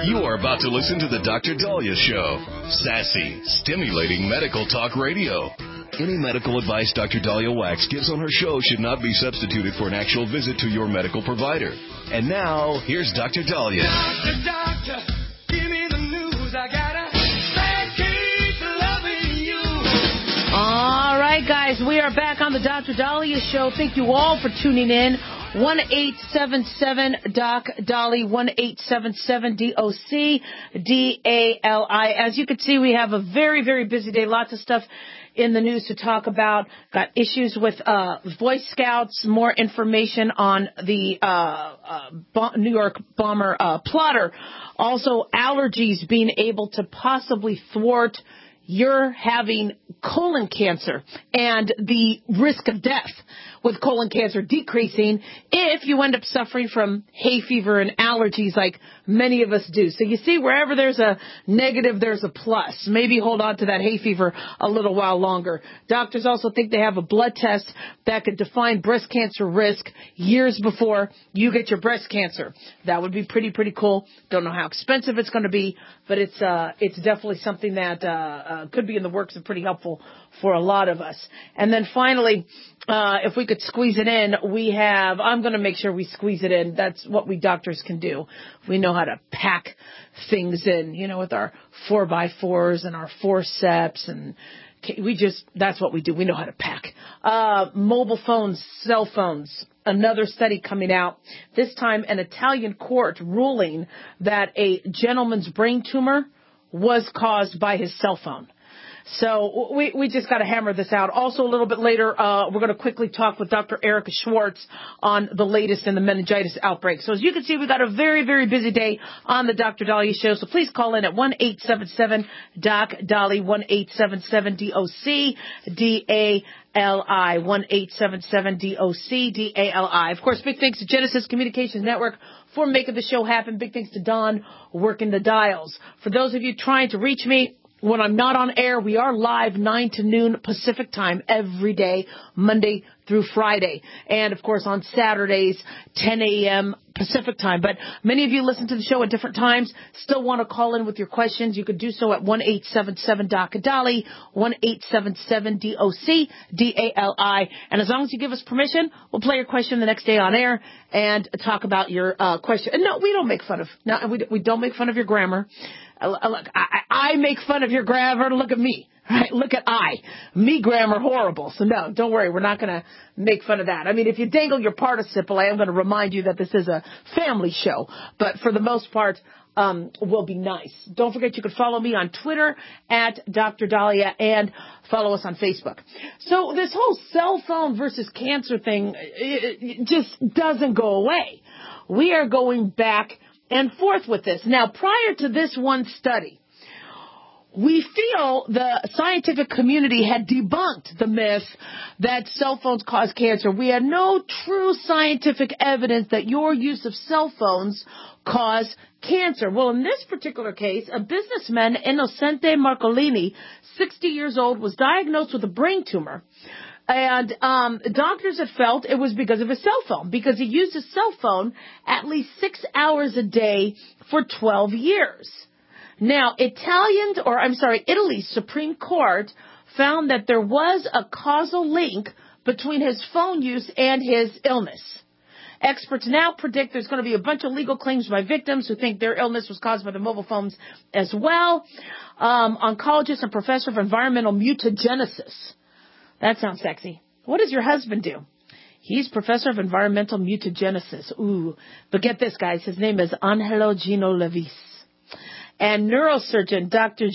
You're about to listen to the Dr. Dahlia Show. Sassy, stimulating medical talk radio. Any medical advice Dr. Dahlia Wax gives on her show should not be substituted for an actual visit to your medical provider. And now, here's Dr. Dahlia. Doctor, give me the news. I gotta keep loving you. All right, guys, we are back on the Dr. Dahlia Show. Thank you all for tuning in. 1-877-DOC-DALI, 1-877-DOC-DALI. As you can see, we have a very, very busy day. Lots of stuff in the news to talk about. Got issues with Boy Scouts, more information on the New York bomber plotter. Also, allergies being able to possibly thwart your having colon cancer and the risk of death with colon cancer decreasing if you end up suffering from hay fever and allergies like many of us do. So you see, wherever there's a negative, there's a plus. Maybe hold on to that hay fever a little while longer. Doctors also think they have a blood test that could define breast cancer risk years before you get your breast cancer. That would be pretty cool. Don't know how expensive it's going to be, but it's definitely something that could be in the works and pretty helpful for a lot of us. And then finally, if we could squeeze it in, I'm going to make sure we squeeze it in. That's what we doctors can do. We know how to pack things in, with our 4x4s and our forceps, and that's what we do. We know how to pack. Mobile phones, cell phones. Another study coming out, this time an Italian court ruling that a gentleman's brain tumor was caused by his cell phone. So we just got to hammer this out. Also, a little bit later, we're going to quickly talk with Dr. Erica Schwartz on the latest in the meningitis outbreak. So as you can see, we got a very, very busy day on the Dr. Dahlia Show. So please call in at 1-877-DOC-DALI, 1-877-DOC-DALI, 1-877-DOC-DALI. Of course, big thanks to Genesis Communications Network for making the show happen. Big thanks to Don working the dials. For those of you trying to reach me, when I'm not on air, we are live 9 to noon Pacific time every day, Monday through Friday. And, of course, on Saturdays, 10 a.m. Pacific time. But many of you listen to the show at different times, still want to call in with your questions. You could do so at 1-877-DOC-DALI, 1-877-DOC-DALI. And as long as you give us permission, we'll play your question the next day on air and talk about your question. And no, we don't make fun of. No, we don't make fun of your grammar. Look, I make fun of your grammar. Look at me. Right? Look at me grammar horrible. So no, don't worry. We're not going to make fun of that. I mean, if you dangle your participle, I am going to remind you that this is a family show. But for the most part, we'll be nice. Don't forget you can follow me on Twitter at Dr. Dahlia and follow us on Facebook. So this whole cell phone versus cancer thing, it just doesn't go away. We are going back and forth with this. Now, prior to this one study, we feel the scientific community had debunked the myth that cell phones cause cancer. We had no true scientific evidence that your use of cell phones cause cancer. Well, in this particular case, a businessman, Innocente Marcolini, 60 years old, was diagnosed with a brain tumor. And doctors had felt it was because of his cell phone, because he used his cell phone at least 6 hours a day for 12 years. Now, Italy's Supreme Court found that there was a causal link between his phone use and his illness. Experts now predict there's going to be a bunch of legal claims by victims who think their illness was caused by the mobile phones as well. Oncologist and professor of environmental mutagenesis. That sounds sexy. What does your husband do? He's professor of environmental mutagenesis. Ooh. But get this, guys. His name is Angelo Gino Levis. And neurosurgeon Dr.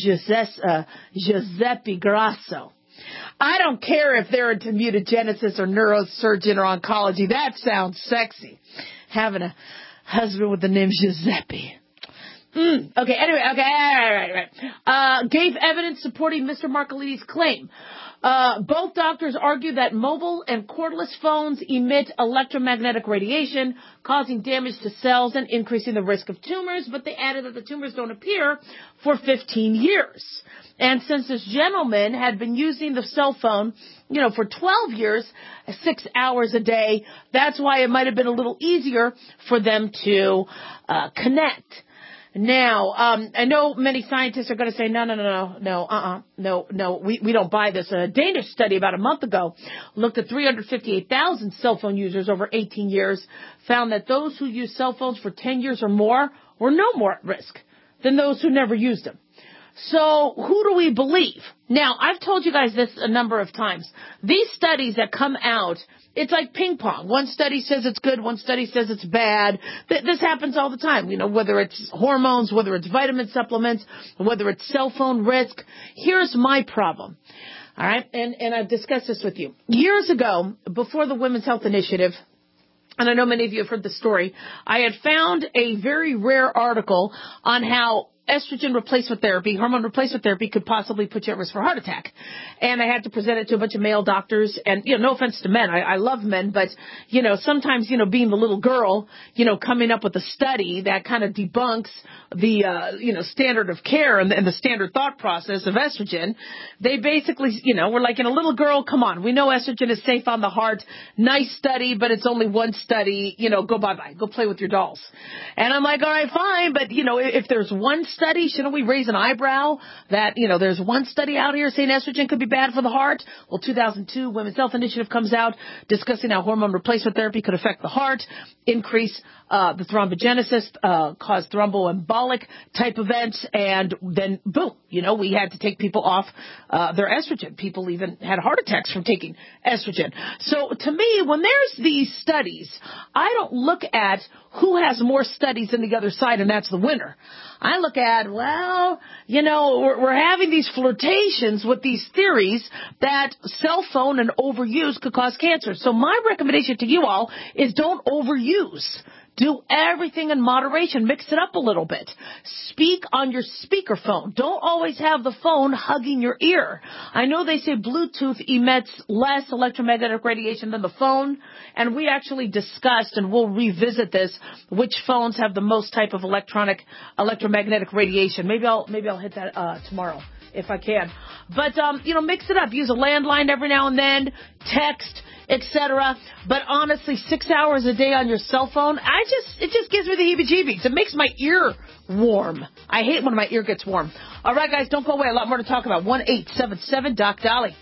Giuseppe Grasso. I don't care if they're into mutagenesis or neurosurgeon or oncology. That sounds sexy. Having a husband with the name Giuseppe. Okay, anyway, okay, right. Gave evidence supporting Mr. Marcolini's claim. Both doctors argue that mobile and cordless phones emit electromagnetic radiation, causing damage to cells and increasing the risk of tumors, but they added that the tumors don't appear for 15 years. And since this gentleman had been using the cell phone, for 12 years, 6 hours a day, that's why it might have been a little easier for them to connect. Now, I know many scientists are going to say, no, we don't buy this. A Danish study about a month ago looked at 358,000 cell phone users over 18 years, found that those who use cell phones for 10 years or more were no more at risk than those who never used them. So who do we believe? Now, I've told you guys this a number of times. These studies that come out, it's like ping pong. One study says it's good, one study says it's bad. This happens all the time, whether it's hormones, whether it's vitamin supplements, whether it's cell phone risk. Here's my problem. All right, and I've discussed this with you. Years ago, before the Women's Health Initiative, and I know many of you have heard the story, I had found a very rare article on how estrogen replacement therapy, hormone replacement therapy could possibly put you at risk for a heart attack. And I had to present it to a bunch of male doctors. And, no offense to men. I love men. But, sometimes, being the little girl, coming up with a study that kind of debunks the, standard of care and the standard thought process of estrogen, they basically, we're like, a little girl, come on. We know estrogen is safe on the heart. Nice study, but it's only one study. Go bye-bye. Go play with your dolls. And I'm like, all right, fine. But, if there's one study, shouldn't we raise an eyebrow that, there's one study out here saying estrogen could be bad for the heart? Well, 2002 Women's Health Initiative comes out discussing how hormone replacement therapy could affect the heart, increase the thrombogenesis, cause thromboembolic type events, and then boom, we had to take people off their estrogen. People even had heart attacks from taking estrogen. So to me, when there's these studies, I don't look at who has more studies than the other side, and that's the winner. I look at, we're having these flirtations with these theories that cell phone and overuse could cause cancer. So my recommendation to you all is don't overuse. Do everything in moderation. Mix it up a little bit. Speak on your speakerphone. Don't always have the phone hugging your ear. I know they say Bluetooth emits less electromagnetic radiation than the phone, and we actually discussed, and we'll revisit this, which phones have the most type of electromagnetic radiation. Maybe I'll hit that tomorrow if I can. But mix it up. Use a landline every now and then. Text, etc. But honestly, 6 hours a day on your cell phone, it just gives me the heebie-jeebies. It makes my ear warm. I hate when my ear gets warm. All right, guys, don't go away. A lot more to talk about. 1-877-DOC-DOLLY.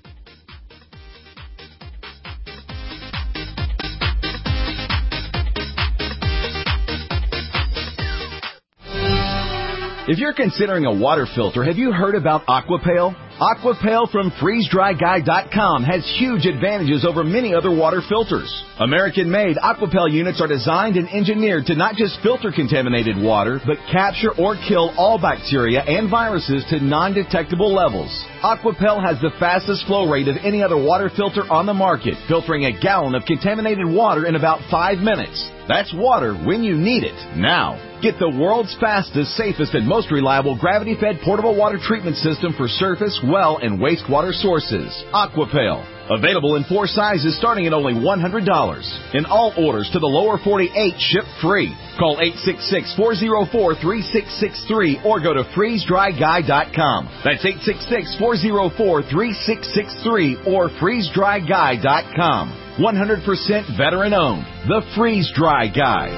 If you're considering a water filter, have you heard about Aquapale? Aquapale from FreezeDryGuy.com has huge advantages over many other water filters. American-made Aquapale units are designed and engineered to not just filter contaminated water, but capture or kill all bacteria and viruses to non-detectable levels. Aquapale has the fastest flow rate of any other water filter on the market, filtering a gallon of contaminated water in about 5 minutes. That's water when you need it, now. Get the world's fastest, safest, and most reliable gravity-fed portable water treatment system for surface, well, and wastewater sources. Aquapale. Available in 4 sizes starting at only $100. And all orders to the lower 48 ship free. Call 866-404-3663 or go to FreezeDryGuy.com. That's 866-404-3663 or FreezeDryGuy.com. 100% veteran-owned. The Freeze Dry Guy.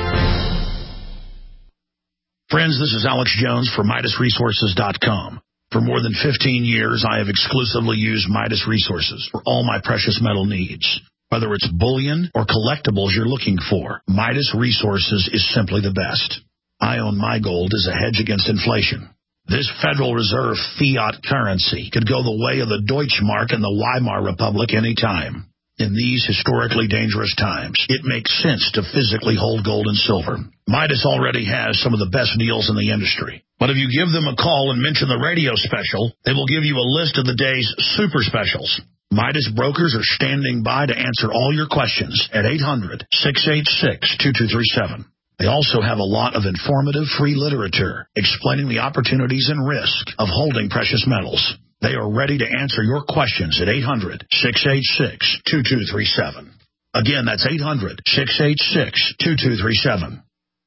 Friends, this is Alex Jones for MidasResources.com. For more than 15 years, I have exclusively used Midas Resources for all my precious metal needs. Whether it's bullion or collectibles you're looking for, Midas Resources is simply the best. I own my gold as a hedge against inflation. This Federal Reserve fiat currency could go the way of the Deutschmark and the Weimar Republic any time. In these historically dangerous times, it makes sense to physically hold gold and silver. Midas already has some of the best deals in the industry. But if you give them a call and mention the radio special, they will give you a list of the day's super specials. Midas brokers are standing by to answer all your questions at 800-686-2237. They also have a lot of informative free literature explaining the opportunities and risk of holding precious metals. They are ready to answer your questions at 800-686-2237. Again, that's 800-686-2237.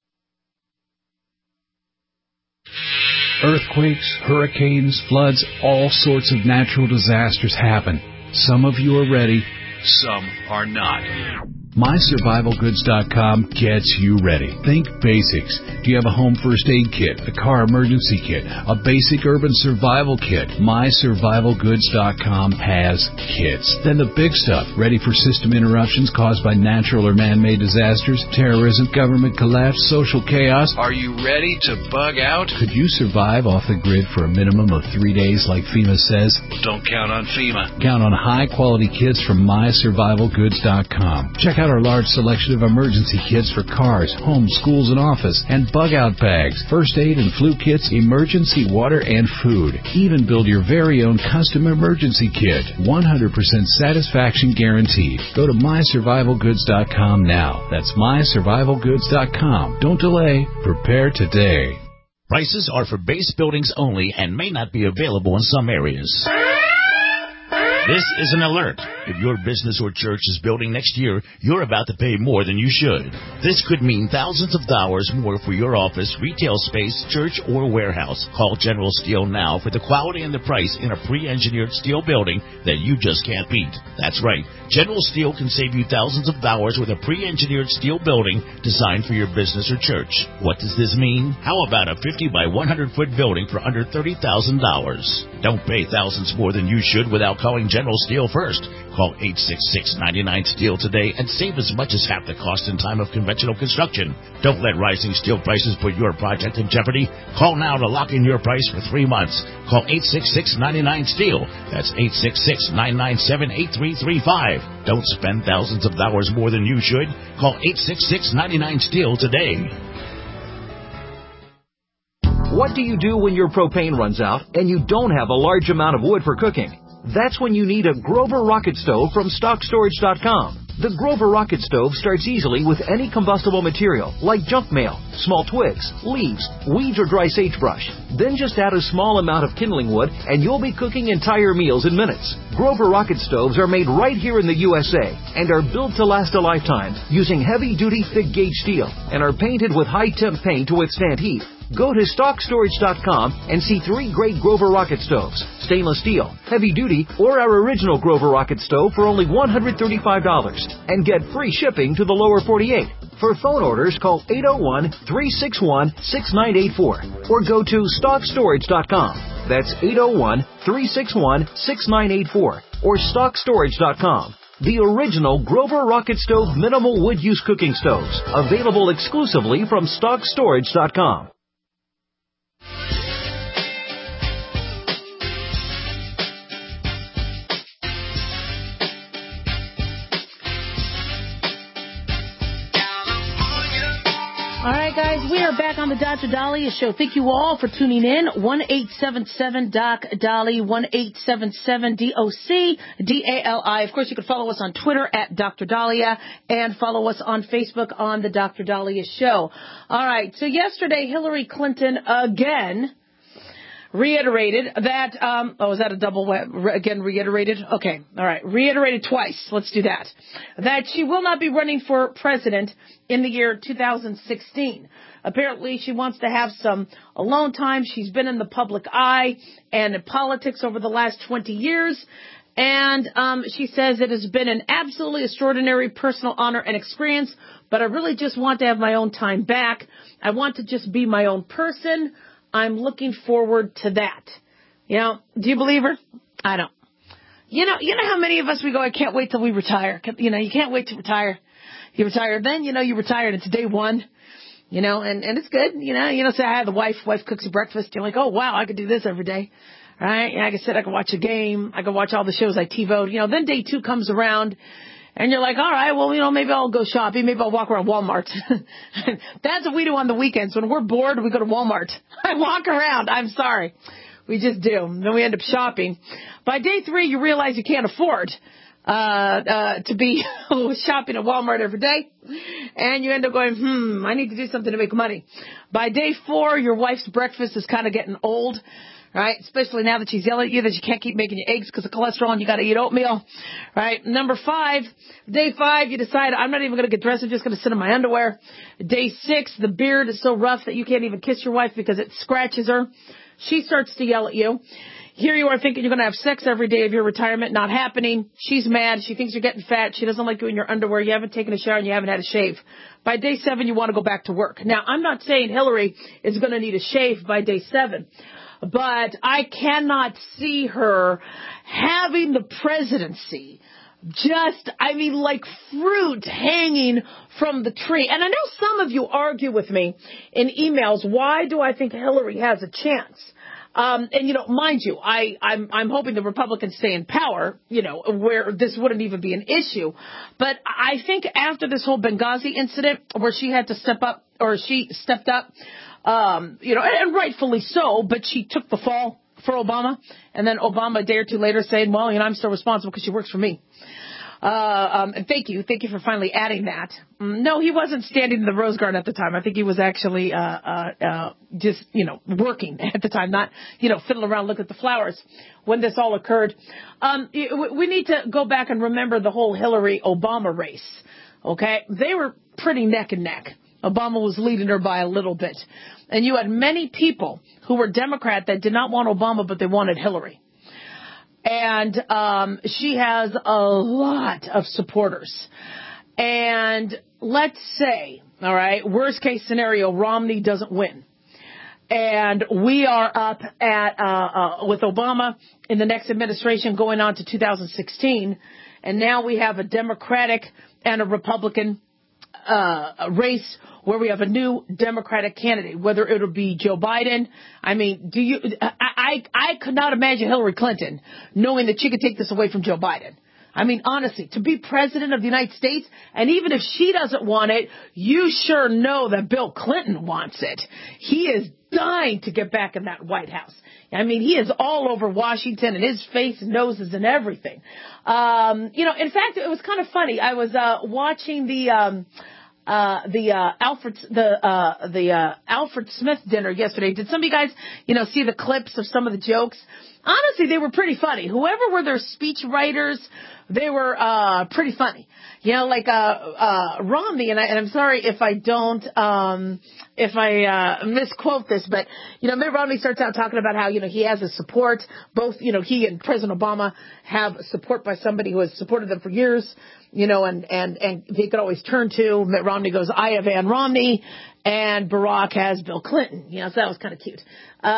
Earthquakes, hurricanes, floods, all sorts of natural disasters happen. Some of you are ready, some are not. MySurvivalGoods.com gets you ready. Think basics. Do you have a home first aid kit, a car emergency kit, a basic urban survival kit? MySurvivalGoods.com has kits. Then the big stuff, ready for system interruptions caused by natural or man-made disasters, terrorism, government collapse, social chaos. Are you ready to bug out? Could you survive off the grid for a minimum of 3 days like FEMA says? Don't count on FEMA. Count on high-quality kits from MySurvivalGoods.com. Check out our large selection of emergency kits for cars, homes, schools, and office, and bug-out bags, first aid and flu kits, emergency water, and food. Even build your very own custom emergency kit. 100% satisfaction guaranteed. Go to MySurvivalGoods.com now. That's MySurvivalGoods.com. Don't delay. Prepare today. Prices are for base buildings only and may not be available in some areas. This is an alert. If your business or church is building next year, you're about to pay more than you should. This could mean thousands of dollars more for your office, retail space, church, or warehouse. Call General Steel now for the quality and the price in a pre-engineered steel building that you just can't beat. That's right. General Steel can save you thousands of dollars with a pre-engineered steel building designed for your business or church. What does this mean? How about a 50 by 100 foot building for under $30,000? Don't pay thousands more than you should without calling General Steel first. Call 866-99-STEEL today and save as much as half the cost in time of conventional construction. Don't let rising steel prices put your project in jeopardy. Call now to lock in your price for 3 months. Call 866-99-STEEL. That's 866-997-8335. Don't spend thousands of dollars more than you should. Call 866-99-STEEL today. What do you do when your propane runs out and you don't have a large amount of wood for cooking? That's when you need a Grover Rocket Stove from StockStorage.com. The Grover Rocket Stove starts easily with any combustible material, like junk mail, small twigs, leaves, weeds, or dry sagebrush. Then just add a small amount of kindling wood, and you'll be cooking entire meals in minutes. Grover Rocket Stoves are made right here in the USA and are built to last a lifetime using heavy-duty, thick-gauge steel and are painted with high-temp paint to withstand heat. Go to StockStorage.com and see 3 great Grover Rocket Stoves, stainless steel, heavy duty, or our original Grover Rocket Stove for only $135 and get free shipping to the lower 48. For phone orders, call 801-361-6984 or go to StockStorage.com. That's 801-361-6984 or StockStorage.com. The original Grover Rocket Stove minimal wood use cooking stoves, available exclusively from StockStorage.com. All right, guys, we are back on the Dr. Daliah Show. Thank you all for tuning in. 1-877-DOC-DALI, 1-877-DOC-DALI. Of course, you can follow us on Twitter at Dr. Daliah and follow us on Facebook on the Dr. Daliah Show. All right, so yesterday, Hillary Clinton again reiterated that, is that a double again reiterated? Okay, all right, reiterated twice. Let's do that. That she will not be running for president in the year 2016. Apparently, she wants to have some alone time. She's been in the public eye and in politics over the last 20 years. And she says it has been an absolutely extraordinary personal honor and experience, but I really just want to have my own time back. I want to just be my own person. I'm looking forward to that. You know, do you believe her? I don't. You know how many of us we go, I can't wait till we retire. You know, you can't wait to retire. You retire, then, you know, you retired. It's day one, you know, and it's good. You know, say I have the wife cooks you breakfast. You're like, oh, wow, I could do this every day. Right? And I can sit, I can watch a game. I can watch all the shows I TiVoed. You know, then day 2 comes around. And you're like, all right, well, you know, maybe I'll go shopping. Maybe I'll walk around Walmart. That's what we do on the weekends. When we're bored, we go to Walmart. I walk around. I'm sorry. We just do. Then we end up shopping. By day 3, you realize you can't afford to be shopping at Walmart every day. And you end up going, I need to do something to make money. By day 4, your wife's breakfast is kind of getting old. Right? Especially now that she's yelling at you that you can't keep making your eggs because of cholesterol and you got to eat oatmeal. Right? Number 5, day 5, you decide I'm not even going to get dressed. I'm just going to sit in my underwear. Day 6, the beard is so rough that you can't even kiss your wife because it scratches her. She starts to yell at you. Here you are thinking you're going to have sex every day of your retirement. Not happening. She's mad. She thinks you're getting fat. She doesn't like you in your underwear. You haven't taken a shower and you haven't had a shave. By day 7, you want to go back to work. Now, I'm not saying Hillary is going to need a shave by day 7, but I cannot see her having the presidency just, like fruit hanging from the tree. And I know some of you argue with me in emails, why do I think Hillary has a chance? And mind you, I'm hoping the Republicans stay in power, where this wouldn't even be an issue. But I think after this whole Benghazi incident where she had to step up, or she stepped up, and rightfully so, but she took the fall for Obama. And then Obama a day or two later saying, well, I'm still responsible because she works for me. And thank you for finally adding that. No, he wasn't standing in the Rose Garden at the time. I think he was actually, just, working at the time, not, fiddling around looking at the flowers when this all occurred. We need to go back and remember the whole Hillary-Obama race. Okay. They were pretty neck and neck. Obama was leading her by a little bit. And you had many people who were Democrat that did not want Obama, but they wanted Hillary. And she has a lot of supporters. And let's say, all right, worst case scenario, Romney doesn't win. And we are up at with Obama in the next administration going on to 2016. And now we have a Democratic and a Republican race where we have a new Democratic candidate, whether it'll be Joe Biden. I mean, I could not imagine Hillary Clinton knowing that she could take this away from Joe Biden. I mean, honestly, to be president of the United States, and even if she doesn't want it, you sure know that Bill Clinton wants it. He is dying to get back in that White House. I mean, he is all over Washington and his face and noses and everything. In fact, it was kind of funny. I was watching the Alfred Smith dinner yesterday. Did some of you guys, see the clips of some of the jokes? Honestly, they were pretty funny. Whoever were their speech writers, they were pretty funny. Romney, and I'm sorry if I don't, if I misquote this, but, Mitt Romney starts out talking about how, he has a support. Both, he and President Obama have support by somebody who has supported them for years, and they could always turn to. Mitt Romney goes, I have Ann Romney, and Barack has Bill Clinton. So that was kind of cute.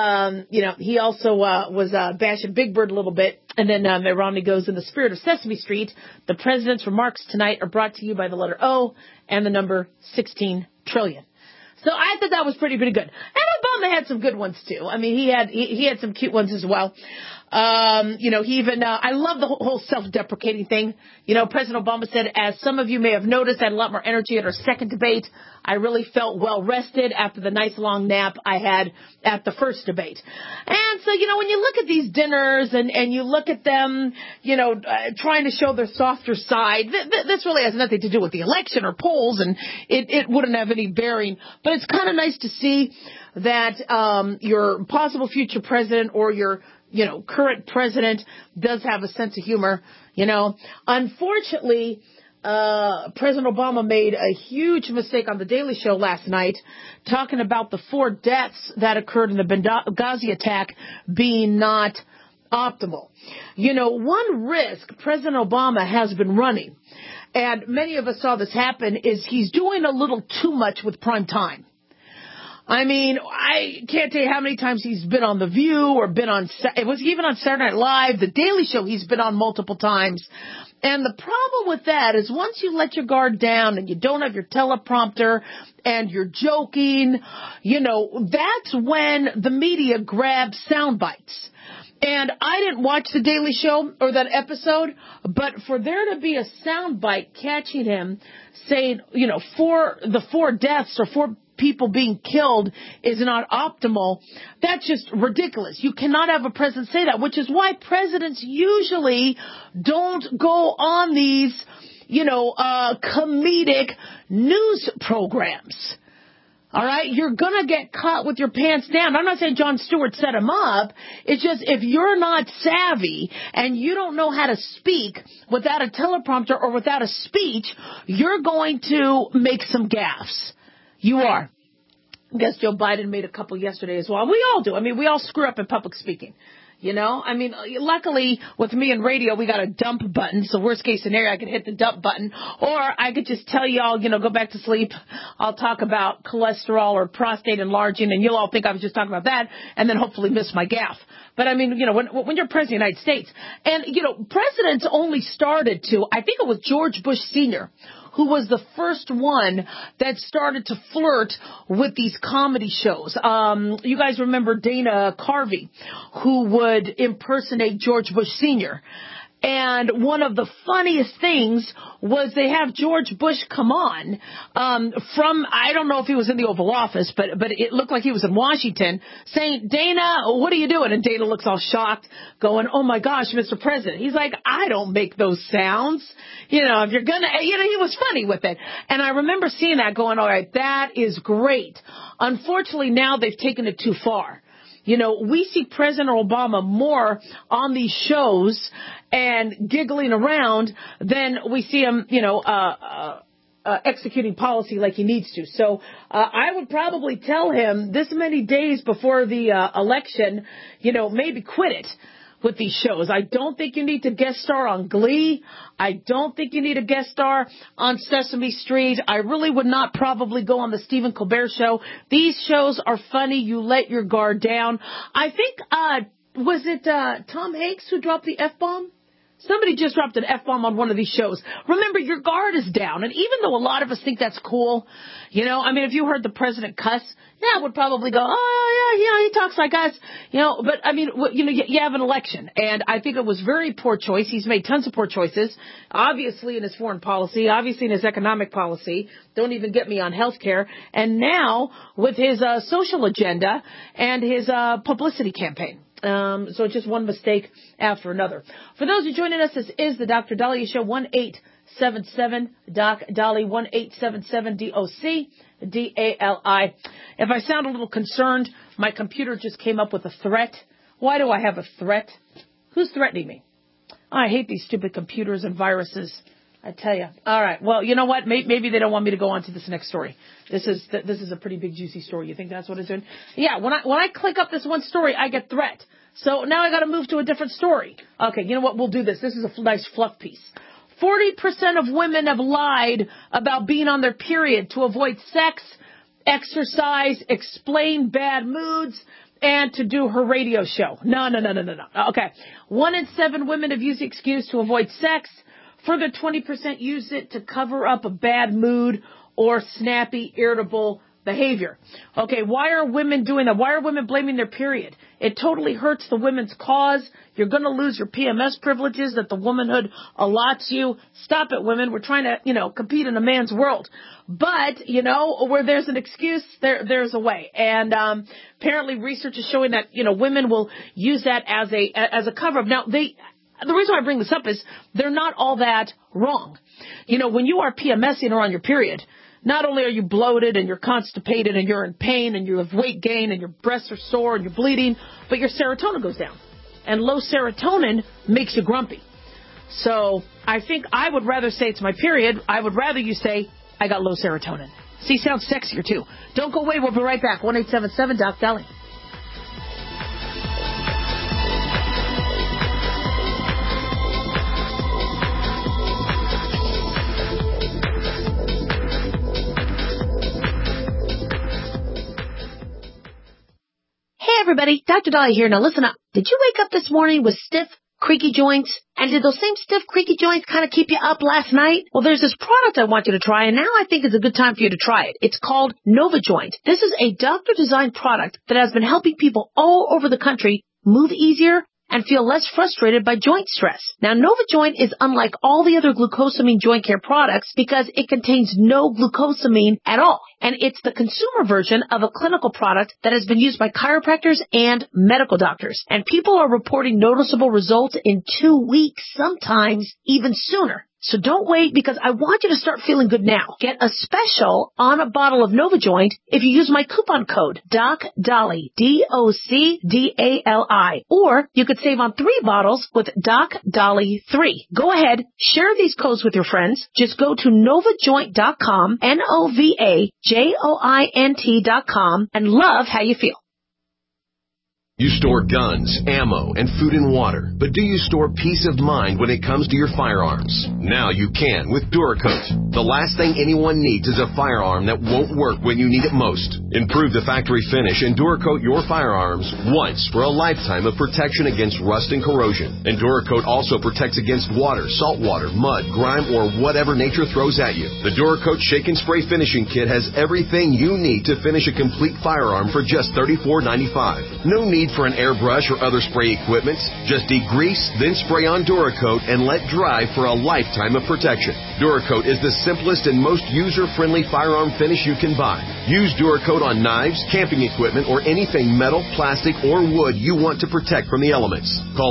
He also was bashing Big Bird a little bit. And then Mitt Romney goes, in the spirit of Sesame Street, the president's remarks tonight are brought to you by the letter O and the number 16 trillion. So I thought that was pretty good. And Obama had some good ones too. I mean, he had some cute ones as well. He even, I love the whole self-deprecating thing. President Obama said, as some of you may have noticed, I had a lot more energy at our second debate. I really felt well rested after the nice long nap I had at the first debate. And so, when you look at these dinners and you look at them, trying to show their softer side, this really has nothing to do with the election or polls, and it wouldn't have any bearing. But it's kind of nice to see that, your possible future president or your current president does have a sense of humor. Unfortunately, President Obama made a huge mistake on The Daily Show last night, talking about the 4 deaths that occurred in the Benghazi attack being not optimal. One risk President Obama has been running, and many of us saw this happen, is he's doing a little too much with prime time. I mean, I can't tell you how many times he's been on The View or it was even on Saturday Night Live, The Daily Show he's been on multiple times. And the problem with that is once you let your guard down and you don't have your teleprompter and you're joking, that's when the media grabs sound bites. And I didn't watch The Daily Show or that episode, but for there to be a sound bite catching him saying, the 4 deaths or 4 people being killed is not optimal, that's just ridiculous. You cannot have a president say that, which is why presidents usually don't go on these, comedic news programs. All right, you're going to get caught with your pants down. I'm not saying Jon Stewart set him up. It's just if you're not savvy and you don't know how to speak without a teleprompter or without a speech, you're going to make some gaffes. You are. I guess Joe Biden made a couple yesterday as well. We all do. I mean, we all screw up in public speaking. You know, I mean, luckily with me and radio, we got a dump button. So worst case scenario, I could hit the dump button, or I could just tell y'all, you know, go back to sleep. I'll talk about cholesterol or prostate enlarging, and you'll all think I was just talking about that, and then hopefully miss my gaffe. But I mean, you know, when you're president of the United States, and you know, presidents only started to, I think it was George Bush Sr., who was the first one that started to flirt with these comedy shows. You guys remember Dana Carvey, who would impersonate George Bush Sr., and one of the funniest things was they have George Bush come on from, I don't know if he was in the Oval Office, but it looked like he was in Washington, saying, Dana, what are you doing? And Dana looks all shocked, going, oh my gosh, Mr. President. He's like, I don't make those sounds. You know, if you're going to, you know, he was funny with it. And I remember seeing that going, all right, that is great. Unfortunately, now they've taken it too far. You know, we see President Obama more on these shows and giggling around than we see him, you know, executing policy like he needs to. So I would probably tell him this many days before the election, you know, maybe quit it with these shows. I don't think you need to guest star on Glee. I don't think you need a guest star on Sesame Street. I really would not probably go on the Stephen Colbert Show. These shows are funny. You let your guard down. I think, was it Tom Hanks who dropped the F-bomb? Somebody just dropped an F-bomb on one of these shows. Remember, your guard is down. And even though a lot of us think that's cool, you know, I mean, if you heard the president cuss, yeah, would probably go, oh, yeah, you know, he talks like us, you know, but I mean, you know, you have an election. And I think it was very poor choice. He's made tons of poor choices, obviously in his foreign policy, obviously in his economic policy. Don't even get me on health care. And now with his social agenda and his publicity campaign. So it's just one mistake after another. For those who are joining us, this is the Dr. Daliah Show, 1-877-DOC-DALI, 1-877-DOC-DALI. If I sound a little concerned, my computer just came up with a threat. Why do I have a threat? Who's threatening me? I hate these stupid computers and viruses. I tell you. All right. Well, you know what? Maybe they don't want me to go on to this next story. This is a pretty big, juicy story. You think that's what it's doing? Yeah. When I click up this one story, I get threat. So now I got to move to a different story. Okay. You know what? We'll do this. This is a nice fluff piece. 40% of women have lied about being on their period to avoid sex, exercise, explain bad moods, and to do her radio show. No. Okay. 1 in 7 women have used the excuse to avoid sex. Further, 20% use it to cover up a bad mood or snappy, irritable behavior. Okay, why are women doing that? Why are women blaming their period? It totally hurts the women's cause. You're going to lose your PMS privileges that the womanhood allots you. Stop it, women. We're trying to, you know, compete in a man's world. But, you know, where there's an excuse, there's a way. And apparently research is showing that, you know, women will use that as a cover-up. Now, the reason why I bring this up is they're not all that wrong. You know, when you are PMSing or on your period, not only are you bloated and you're constipated and you're in pain and you have weight gain and your breasts are sore and you're bleeding, but your serotonin goes down. And low serotonin makes you grumpy. So I think I would rather say it's my period. I would rather you say I got low serotonin. See, sounds sexier too. Don't go away. We'll be right back. 1-877-DOC-DALI. Hey everybody, Dr. Daliah here. Now listen up. Did you wake up this morning with stiff, creaky joints? And did those same stiff, creaky joints kind of keep you up last night? Well, there's this product I want you to try, and now I think it's a good time for you to try it. It's called NovaJoint. This is a doctor-designed product that has been helping people all over the country move easier and feel less frustrated by joint stress. Now, NovaJoint is unlike all the other glucosamine joint care products because it contains no glucosamine at all. And it's the consumer version of a clinical product that has been used by chiropractors and medical doctors. And people are reporting noticeable results in 2 weeks, sometimes even sooner. So don't wait because I want you to start feeling good now. Get a special on a bottle of NovaJoint if you use my coupon code DOC-DALI, DOC-DALI. Or you could save on 3 bottles with DOC-DALI 3. Go ahead, share these codes with your friends. Just go to NovaJoint.com, NovaJoint.com, and love how you feel. You store guns, ammo, and food and water, but do you store peace of mind when it comes to your firearms? Now you can with Duracoat. The last thing anyone needs is a firearm that won't work when you need it most. Improve the factory finish and Duracoat your firearms once for a lifetime of protection against rust and corrosion. And Duracoat also protects against water, salt water, mud, grime, or whatever nature throws at you. The Duracoat Shake and Spray Finishing Kit has everything you need to finish a complete firearm for just $34.95. No need for an airbrush or other spray equipment. Just degrease, then spray on Duracoat and let dry for a lifetime of protection. Duracoat is the simplest and most user-friendly firearm finish you can buy. Use Duracoat on knives, camping equipment, or anything metal, plastic, or wood you want to protect from the elements. Call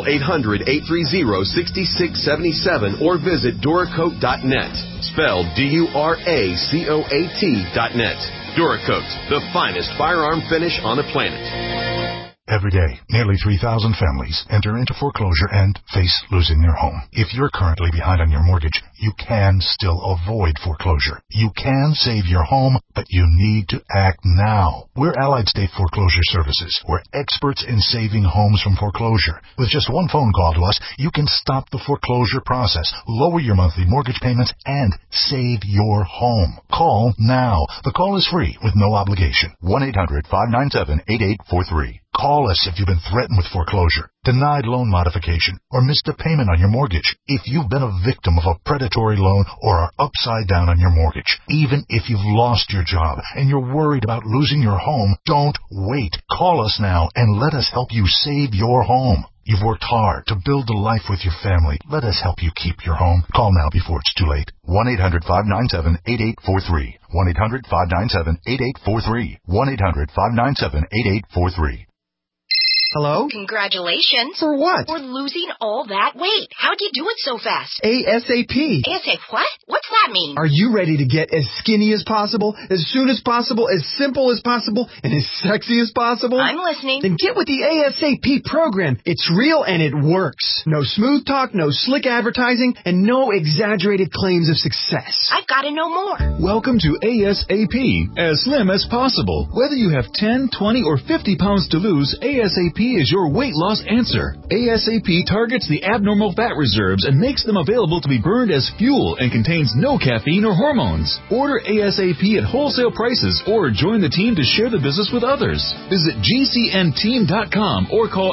800-830-6677 or visit Duracoat.net. Spelled Duracoat.net. Duracoat, the finest firearm finish on the planet. Every day, nearly 3,000 families enter into foreclosure and face losing their home. If you're currently behind on your mortgage, you can still avoid foreclosure. You can save your home, but you need to act now. We're Allied State Foreclosure Services. We're experts in saving homes from foreclosure. With just one phone call to us, you can stop the foreclosure process, lower your monthly mortgage payments, and save your home. Call now. The call is free with no obligation. 1-800-597-8843. Call us if you've been threatened with foreclosure, denied loan modification, or missed a payment on your mortgage. If you've been a victim of a predatory loan or are upside down on your mortgage, even if you've lost your job and you're worried about losing your home, don't wait. Call us now and let us help you save your home. You've worked hard to build a life with your family. Let us help you keep your home. Call now before it's too late. 1-800-597-8843. 1-800-597-8843. 1-800-597-8843. Hello? Congratulations. For what? For losing all that weight. How'd you do it so fast? ASAP. ASAP what? What's that mean? Are you ready to get as skinny as possible, as soon as possible, as simple as possible, and as sexy as possible? I'm listening. Then get with the ASAP program. It's real and it works. No smooth talk, no slick advertising, and no exaggerated claims of success. I've got to know more. Welcome to ASAP, as slim as possible. Whether you have 10, 20, or 50 pounds to lose, ASAP is your weight loss answer. ASAP targets the abnormal fat reserves and makes them available to be burned as fuel and contains no caffeine or hormones. Order ASAP at wholesale prices or join the team to share the business with others. Visit GCNteam.com or call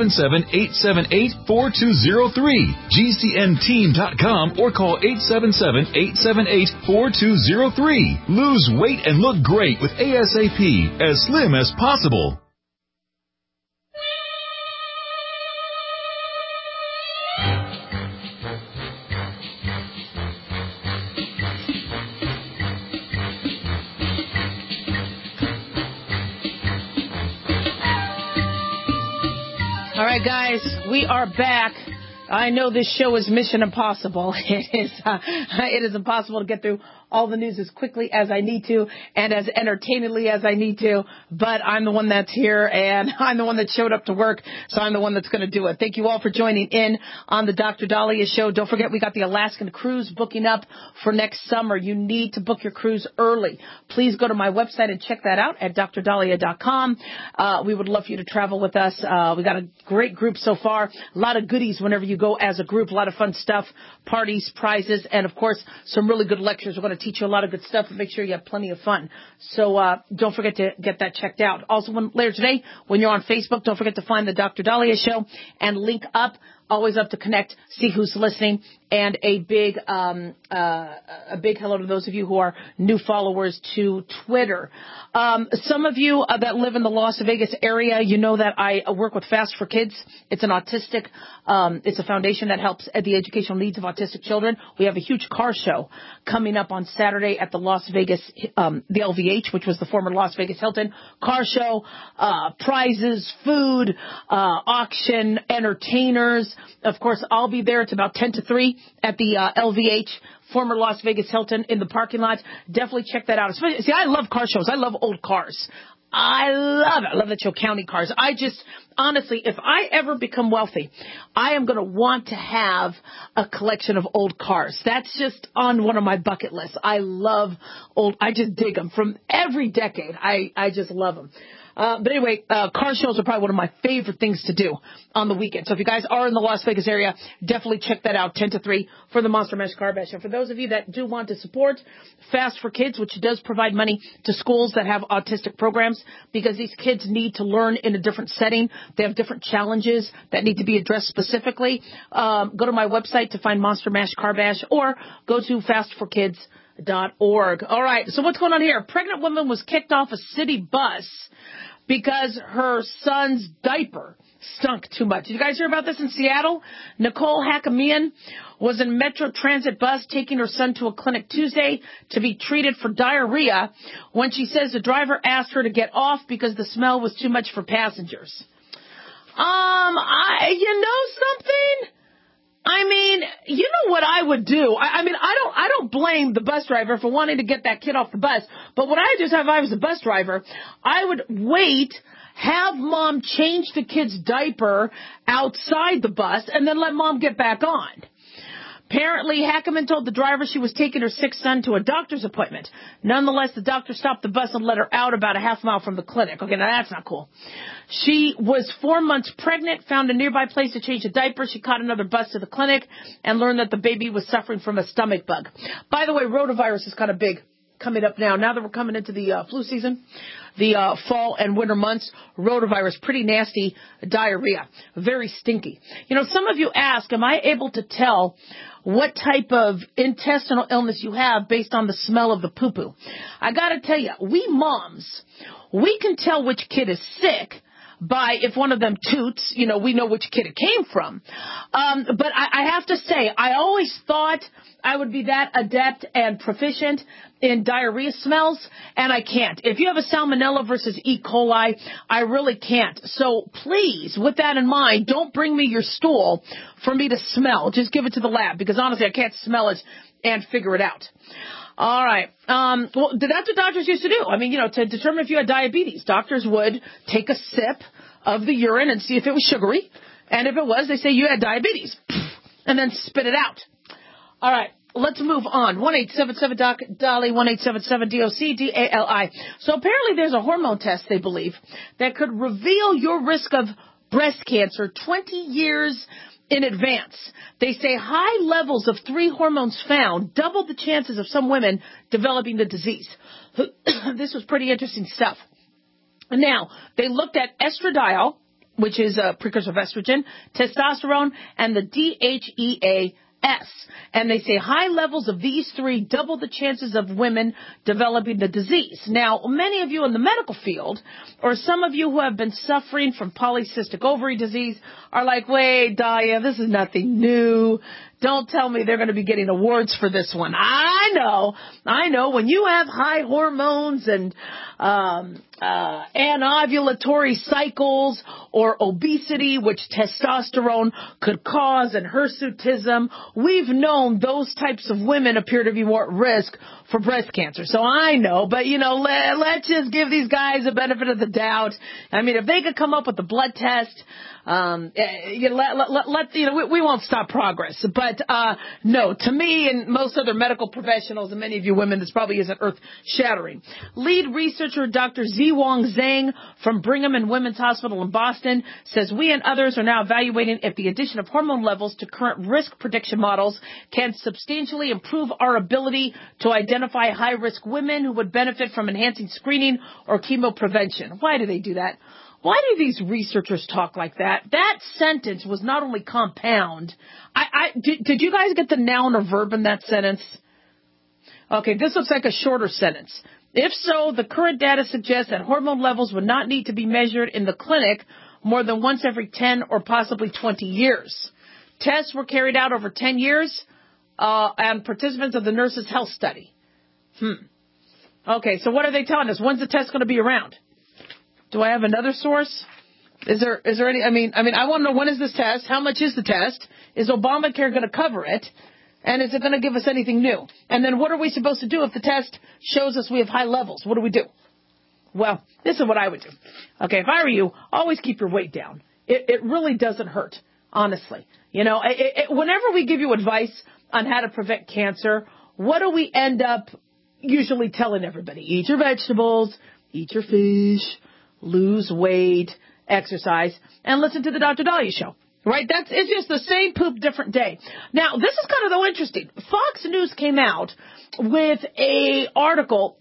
877-878-4203. GCNteam.com or call 877-878-4203. Lose weight and look great with ASAP, as slim as possible. All right, guys, we are back. I know this show is mission impossible. It is impossible to get through all the news as quickly as I need to and as entertainingly as I need to, but I'm the one that's here and I'm the one that showed up to work, so I'm the one that's going to do it. Thank you all for joining in on the Dr. Dahlia Show. Don't forget, we got the Alaskan cruise booking up for next summer. You need to book your cruise early. Please go to my website and check that out at drdahlia.com. We would love for you to travel with us. We got a great group so far. A lot of goodies whenever you go as a group. A lot of fun stuff, parties, prizes, and of course, some really good lectures. We're going to teach you a lot of good stuff and make sure you have plenty of fun. So don't forget to get that checked out. Also, later today, when you're on Facebook, don't forget to find the Dr. Dahlia Show and link up. Always up to connect, see who's listening, and a big hello to those of you who are new followers to Twitter. Some of you that live in the Las Vegas area, you know that I work with Fast for Kids. It's an autistic, it's a foundation that helps the educational needs of autistic children. We have a huge car show coming up on Saturday at the Las Vegas, the LVH, which was the former Las Vegas Hilton. Car show, prizes, food, auction, entertainers. Of course, I'll be there. It's about 10 to 3 at the LVH, former Las Vegas Hilton, in the parking lot. Definitely check that out. See, I love car shows. I love old cars. I love it. I love the Chill County cars. Honestly, if I ever become wealthy, I am going to want to have a collection of old cars. That's just on one of my bucket lists. I just dig them from every decade. I just love them. But anyway, car shows are probably one of my favorite things to do on the weekend. So if you guys are in the Las Vegas area, definitely check that out, 10 to 3 for the Monster Mash Car Bash. And for those of you that do want to support Fast for Kids, which does provide money to schools that have autistic programs, because these kids need to learn in a different setting. They have different challenges that need to be addressed specifically. Go to my website to find Monster Mash Car Bash, or go to fastforkids.org. All right, so what's going on here? A pregnant woman was kicked off a city bus because her son's diaper stunk too much. Did you guys hear about this in Seattle? Nicole Hakamian was in Metro Transit bus taking her son to a clinic Tuesday to be treated for diarrhea when she says the driver asked her to get off because the smell was too much for passengers. You know something? I mean, you know what I would do? I don't blame the bus driver for wanting to get that kid off the bus. But what I just have, if I was the bus driver, I would wait, have mom change the kid's diaper outside the bus, and then let mom get back on. Apparently, Hackerman told the driver she was taking her sick son to a doctor's appointment. Nonetheless, the doctor stopped the bus and let her out about a half mile from the clinic. Okay, now that's not cool. She was 4 months pregnant, found a nearby place to change a diaper. She caught another bus to the clinic and learned that the baby was suffering from a stomach bug. By the way, rotavirus is kind of big coming up now. Now that we're coming into the flu season, the fall and winter months, rotavirus, pretty nasty diarrhea, very stinky. You know, some of you ask, am I able to tell what type of intestinal illness you have based on the smell of the poo-poo? I got to tell you, we moms, we can tell which kid is sick by if one of them toots, you know, we know which kid it came from. But I have to say, I always thought I would be that adept and proficient in diarrhea smells, and I can't. If you have a salmonella versus E. coli, I really can't. So please, with that in mind, don't bring me your stool for me to smell. Just give it to the lab, because honestly, I can't smell it and figure it out. All right. Well, that's what doctors used to do. I mean, you know, to determine if you had diabetes, doctors would take a sip of the urine and see if it was sugary. And if it was, they say you had diabetes. And then spit it out. All right. Let's move on. 1-877-DOC-DALI, 1-877-DOC-DALI. So apparently there's a hormone test, they believe, that could reveal your risk of breast cancer 20 years in advance. They say high levels of 3 hormones found double the chances of some women developing the disease. This was pretty interesting stuff. Now, they looked at estradiol, which is a precursor of estrogen, testosterone, and the DHEA and they say high levels of these 3 double the chances of women developing the disease. Now, many of you in the medical field, or some of you who have been suffering from polycystic ovary disease, are like, wait, Dahlia, this is nothing new. Don't tell me they're going to be getting awards for this one. I know. When you have high hormones and anovulatory cycles or obesity, which testosterone could cause, and hirsutism, we've known those types of women appear to be more at risk for breast cancer. So I know, but, you know, let's just give these guys a benefit of the doubt. I mean, if they could come up with a blood test, we won't stop progress. But no, to me and most other medical professionals and many of you women, this probably isn't earth-shattering. Lead researcher Dr. Ziwang Zhang from Brigham and Women's Hospital in Boston says we and others are now evaluating if the addition of hormone levels to current risk prediction models can substantially improve our ability to identify high-risk women who would benefit from enhancing screening or chemo prevention. Why do they do that? Why do these researchers talk like that? That sentence was not only compound. Did you guys get the noun or verb in that sentence? Okay, this looks like a shorter sentence. If so, the current data suggests that hormone levels would not need to be measured in the clinic more than once every 10 or possibly 20 years. Tests were carried out over 10 years on participants of the Nurses' Health Study. Okay, so what are they telling us? When's the test going to be around? Do I have another source? Is there any, I mean, I want to know, when is this test? How much is the test? Is Obamacare going to cover it? And is it going to give us anything new? And then what are we supposed to do if the test shows us we have high levels? What do we do? Well, this is what I would do. Okay, if I were you, always keep your weight down. It really doesn't hurt, honestly. You know, whenever we give you advice on how to prevent cancer, what do we end up usually telling everybody? Eat your vegetables, eat your fish, lose weight, exercise, and listen to the Dr. Dahlia Show. Right? It's just the same poop, different day. Now, this is kind of though interesting. Fox News came out with an article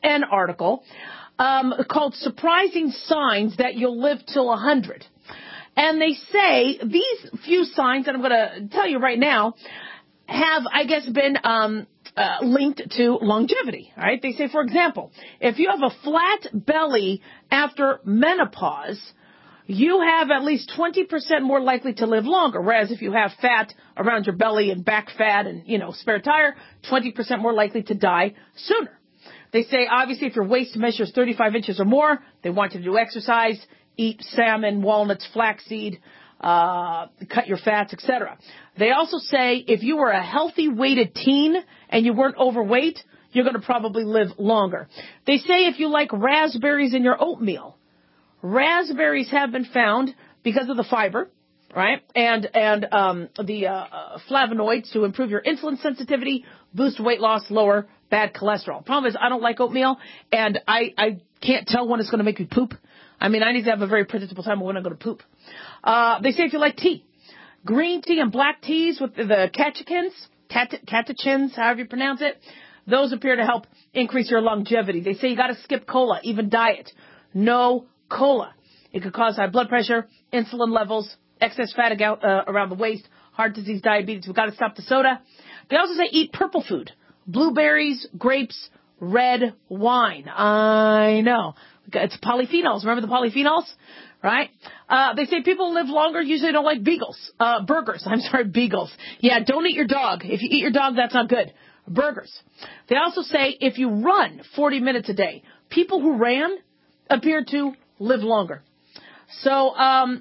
called Surprising Signs That You'll Live Till 100. And they say these few signs that I'm going to tell you right now have, I guess, been linked to longevity. All right? They say, for example, if you have a flat belly after menopause, you have at least 20% more likely to live longer. Whereas if you have fat around your belly and back fat and, spare tire, 20% more likely to die sooner. They say, obviously, if your waist measures 35 inches or more, they want you to do exercise, eat salmon, walnuts, flaxseed, cut your fats, etc. They also say if you were a healthy weighted teen and you weren't overweight, you're going to probably live longer. They say if you like raspberries in your oatmeal, raspberries have been found because of the fiber, right? And the flavonoids to improve your insulin sensitivity, boost weight loss, lower bad cholesterol. Problem is, I don't like oatmeal, and I can't tell when it's going to make me poop. I mean, I need to have a very predictable time when I'm going to poop. They say if you like tea, green tea and black teas with the catechins, however you pronounce it, those appear to help increase your longevity. They say you got to skip cola, even diet. No cola. It could cause high blood pressure, insulin levels, excess fat around the waist, heart disease, diabetes. We've got to stop the soda. They also say eat purple food, blueberries, grapes, red wine. I know. It's polyphenols. Remember the polyphenols? Right? They say people who live longer usually don't like beagles. Beagles. Yeah, don't eat your dog. If you eat your dog, that's not good. Burgers. They also say if you run 40 minutes a day, people who ran appear to live longer. So,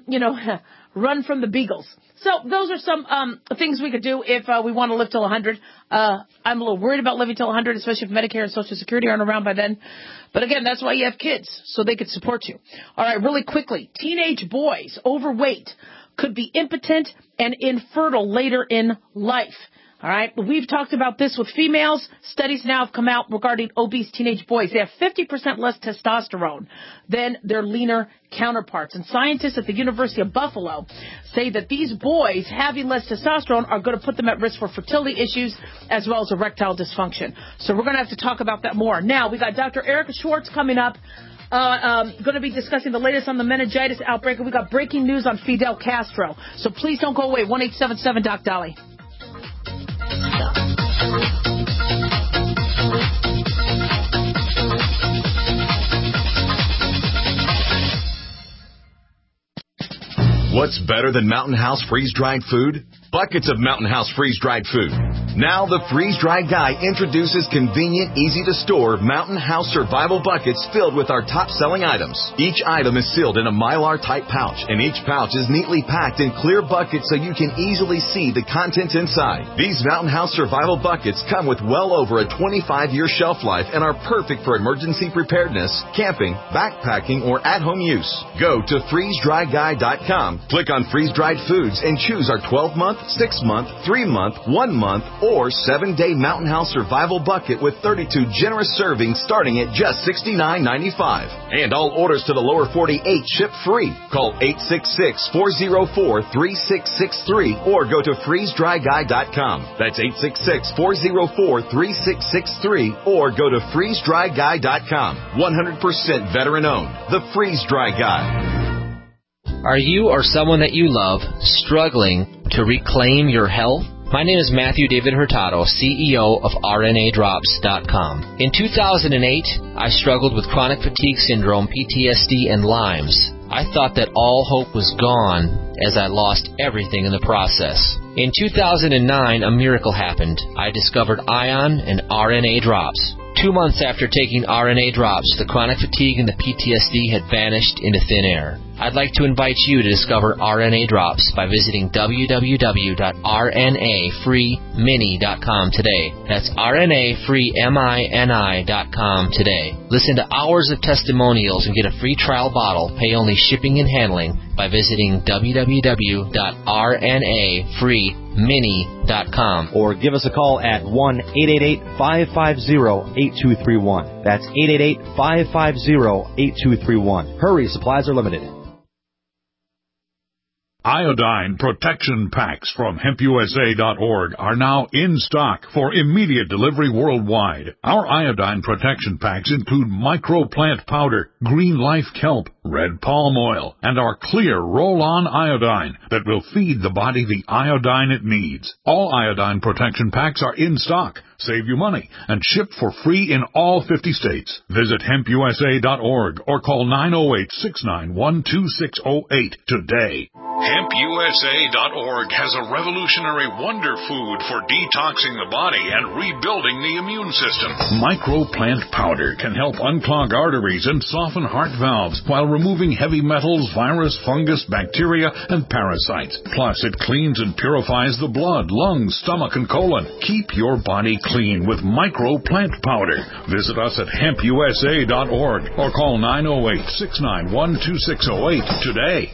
run from the beagles. So those are some things we could do if we want to live till 100. I'm a little worried about living till 100, especially if Medicare and Social Security aren't around by then. But again, that's why you have kids, so they could support you. All right, really quickly. Teenage boys, overweight, could be impotent and infertile later in life. All right, we've talked about this with females. Studies now have come out regarding obese teenage boys. They have 50% less testosterone than their leaner counterparts. And scientists at the University of Buffalo say that these boys having less testosterone are going to put them at risk for fertility issues as well as erectile dysfunction. So we're going to have to talk about that more. Now, we got Dr. Erica Schwartz coming up. Going to be discussing the latest on the meningitis outbreak. And we got breaking news on Fidel Castro. So please don't go away. 1-877-DOC-DOLLY. What's better than Mountain House freeze-dried food? Buckets of Mountain House freeze-dried food. Now the freeze-dried guy introduces convenient, easy-to-store Mountain House survival buckets filled with our top-selling items. Each item is sealed in a Mylar-type pouch, and each pouch is neatly packed in clear buckets so you can easily see the contents inside. These Mountain House survival buckets come with well over a 25-year shelf life and are perfect for emergency preparedness, camping, backpacking, or at-home use. Go to freezedryguy.com, click on freeze-dried foods, and choose our 12-month, 6-month, 3-month, 1-month, or 7-day Mountain House survival bucket with 32 generous servings starting at just $69.95. And all orders to the lower 48 ship free. Call 866-404-3663 or go to freezedryguy.com. That's 866-404-3663 or go to freezedryguy.com. 100% veteran owned. The Freeze Dry Guy. Are you or someone that you love struggling to reclaim your health? My name is Matthew David Hurtado, CEO of RNADrops.com. In 2008, I struggled with chronic fatigue syndrome, PTSD, and Lyme's. I thought that all hope was gone as I lost everything in the process. In 2009, a miracle happened. I discovered ION and RNA drops. 2 months after taking RNA drops, the chronic fatigue and the PTSD had vanished into thin air. I'd like to invite you to discover RNA drops by visiting www.rnafreemini.com today. That's rnafreemini.com today. Listen to hours of testimonials and get a free trial bottle. Pay only shipping and handling. by visiting www.rnafreemini.com. Or give us a call at 1-888-550-8231. That's 888-550-8231. Hurry, supplies are limited. Iodine protection packs from HempUSA.org are now in stock for immediate delivery worldwide. Our iodine protection packs include microplant powder, green life kelp, red palm oil, and our clear roll-on iodine that will feed the body the iodine it needs. All iodine protection packs are in stock, save you money, and ship for free in all 50 states. Visit HempUSA.org or call 908-691-2608 today. HempUSA.org has a revolutionary wonder food for detoxing the body and rebuilding the immune system. Microplant powder can help unclog arteries and soften heart valves while removing heavy metals, virus, fungus, bacteria, and parasites. Plus, it cleans and purifies the blood, lungs, stomach, and colon. Keep your body clean with Microplant powder. Visit us at HempUSA.org or call 908-691-2608 today.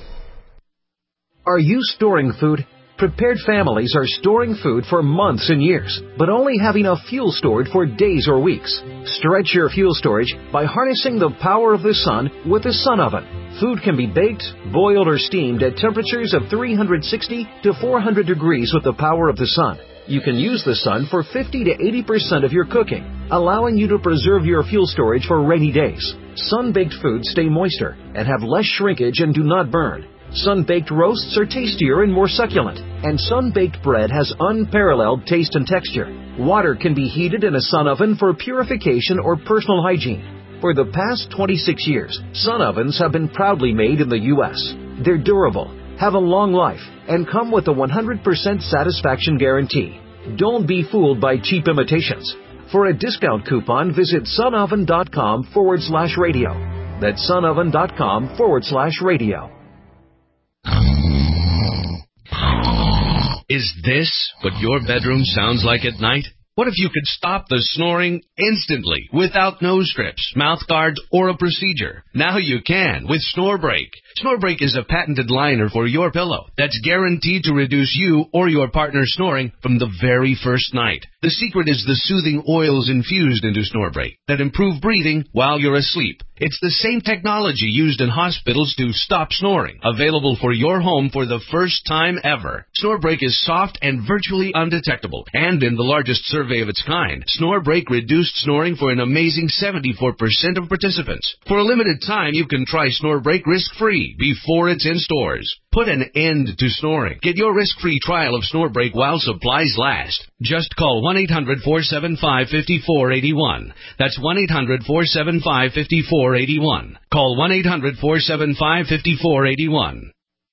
Are you storing food? Prepared families are storing food for months and years, but only have enough fuel stored for days or weeks. Stretch your fuel storage by harnessing the power of the sun with a sun oven. Food can be baked, boiled, or steamed at temperatures of 360 to 400 degrees with the power of the sun. You can use the sun for 50 to 80% of your cooking, allowing you to preserve your fuel storage for rainy days. Sun-baked foods stay moister and have less shrinkage and do not burn. Sun-baked roasts are tastier and more succulent, and sun-baked bread has unparalleled taste and texture. Water can be heated in a sun oven for purification or personal hygiene. For the past 26 years, sun ovens have been proudly made in the U.S. They're durable, have a long life, and come with a 100% satisfaction guarantee. Don't be fooled by cheap imitations. For a discount coupon, visit sunoven.com/radio. That's sunoven.com/radio. Is this what your bedroom sounds like at night? What if you could stop the snoring instantly without nose strips, mouth guards, or a procedure? Now you can with SnoreBreak. SnoreBreak is a patented liner for your pillow that's guaranteed to reduce you or your partner's snoring from the very first night. The secret is the soothing oils infused into SnoreBreak that improve breathing while you're asleep. It's the same technology used in hospitals to stop snoring, available for your home for the first time ever. SnoreBreak is soft and virtually undetectable, and in the largest survey of its kind, SnoreBreak reduced snoring for an amazing 74% of participants. For a limited time, you can try SnoreBreak risk-free before it's in stores. Put an end to snoring. Get your risk-free trial of SnoreBreak while supplies last. Just call 1-800-475-5481. That's 1-800-475-5481. Call 1-800-475-5481.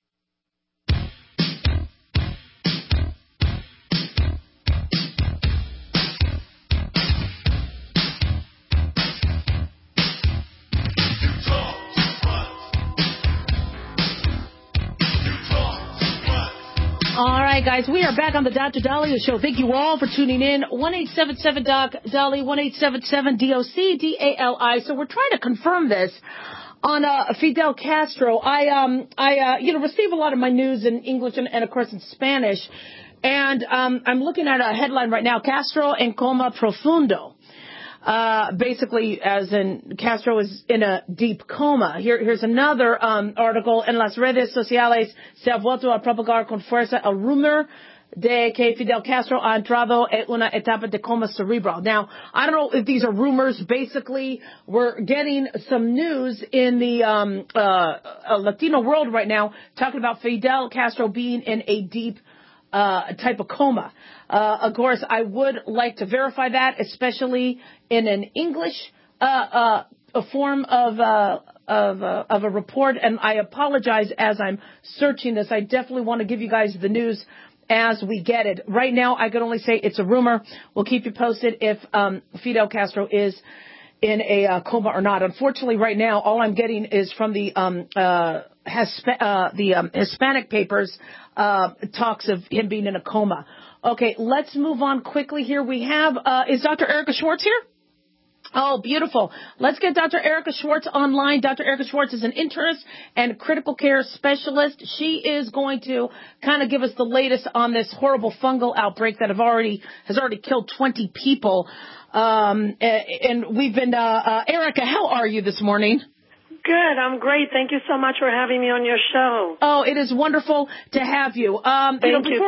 All right, guys, we are back on the Dr. Daliah Show. Thank you all for tuning in. 1-877-DOC-DALI, 1-877-DOC-DALI. So we're trying to confirm this on Fidel Castro. I receive a lot of my news in English and of course, in Spanish. And I'm looking at a headline right now, Castro en coma profundo. Basically, as in Castro is in a deep coma. Here's another article. En las redes sociales se ha vuelto a propagar con fuerza el rumor de que Fidel Castro ha entrado en una etapa de coma cerebral. Now, I don't know if these are rumors. Basically, we're getting some news in the Latino world right now talking about Fidel Castro being in a deep type of coma. Of course, I would like to verify that, especially in an English a form of a report. And I apologize as I'm searching this. I definitely want to give you guys the news as we get it. Right now, I can only say it's a rumor. We'll keep you posted if Fidel Castro is in a coma or not. Unfortunately, right now, all I'm getting is from the Hispanic papers, talks of him being in a coma. Okay, let's move on quickly here. We have, is Dr. Erica Schwartz here? Oh, beautiful. Let's get Dr. Erica Schwartz online. Dr. Erica Schwartz is an internist and critical care specialist. She is going to kind of give us the latest on this horrible fungal outbreak that has already killed 20 people. And we've been, Erica, how are you this morning? Good. I'm great. Thank you so much for having me on your show. Oh, it is wonderful to have you. Thank you.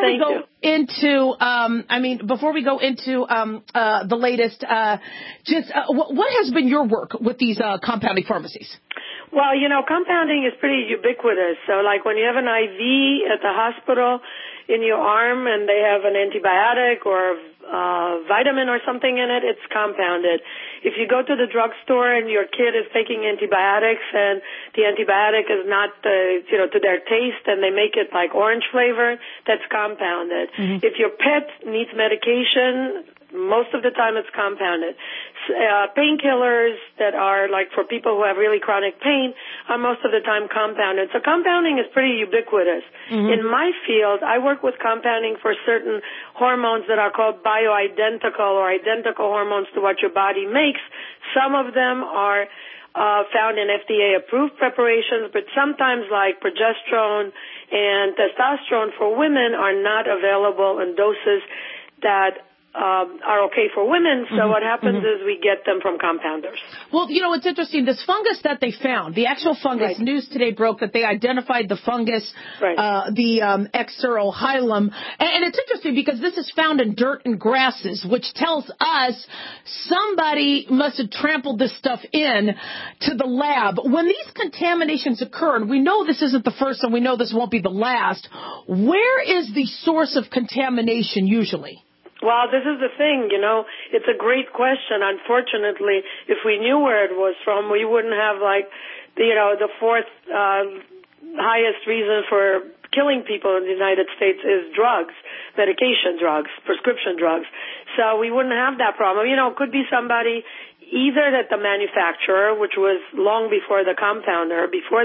Before we go into the latest, what has been your work with these compounding pharmacies? Well, compounding is pretty ubiquitous. So, like when you have an IV at the hospital in your arm and they have an antibiotic or vitamin or something in it, it's compounded. If you go to the drugstore and your kid is taking antibiotics and the antibiotic is not, to their taste and they make it like orange flavor, that's compounded. Mm-hmm. If your pet needs medication, most of the time it's compounded. Painkillers that are like for people who have really chronic pain are most of the time compounded. So compounding is pretty ubiquitous. Mm-hmm. In my field, I work with compounding for certain hormones that are called bioidentical or identical hormones to what your body makes. Some of them are found in FDA-approved preparations, but sometimes like progesterone and testosterone for women are not available in doses that are okay for women, so what happens is we get them from compounders. Well, it's interesting. This fungus that they found, the actual fungus, news today broke that they identified the fungus, the Exerohilum, and it's interesting because this is found in dirt and grasses, which tells us somebody must have trampled this stuff in to the lab. When these contaminations occur, and we know this isn't the first and we know this won't be the last, where is the source of contamination usually? Well, this is the thing, it's a great question. Unfortunately, if we knew where it was from, we wouldn't have the fourth highest reason for killing people in the United States is drugs, medication drugs, prescription drugs. So we wouldn't have that problem. It could be somebody either at the manufacturer, which was long before the compounder,